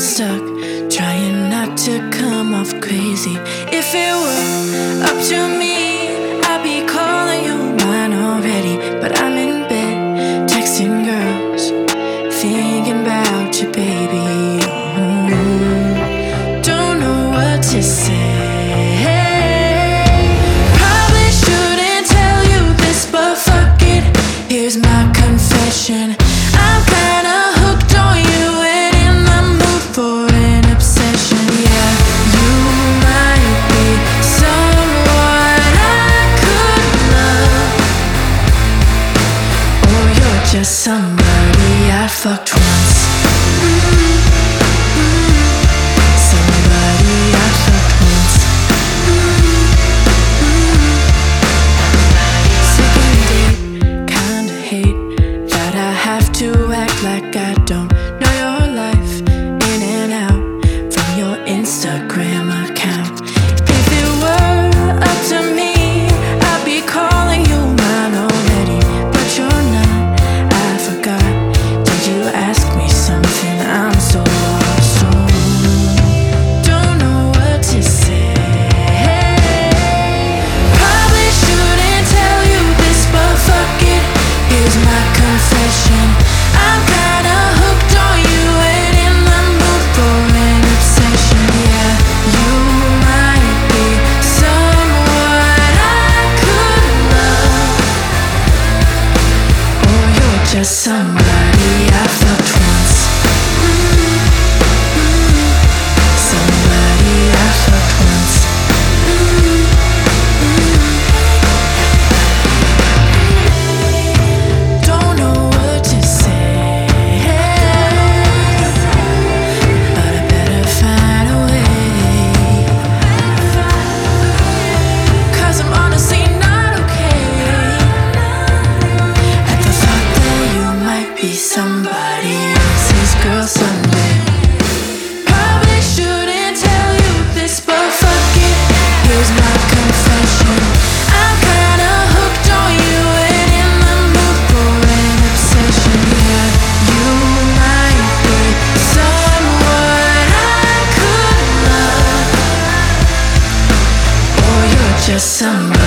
stuck, trying not to come off crazy. If it were up to me, I'd be calling you mine already. But I'm in bed, texting girls, thinking about you, baby. Don't know what to say. Probably shouldn't tell you this, but fuck it, here's my confession. I'm kinda hooked on you and in the mood for an obsession. Yeah, you might be someone I could love, or you're just somebody I fucked once. Somebody I fucked once. Second date, kinda hate that I have to act like I don't know your life in and out from your Instagram account. If it were up to me, I'd be calling you mine already, but you're not. I forgot. Did you ask me something? I'm so lost. So don't know what to say. Probably shouldn't tell you this, but fuck it, here's my confession. I'm kinda hooked on you and in the mood for an obsession. Yeah, you might be someone I could love, or you're just somebody I fucked once. Somebody I fucked once. Don't know what to say, but I better find a way. 'Cause I'm honestly not okay at the thought that you might be somebody else's girl someday. Probably shouldn't tell you this, but fuck it, here's my confession. I'm kinda hooked on you and in the mood for an obsession. Yeah, you might be someone I could love, or you're just somebody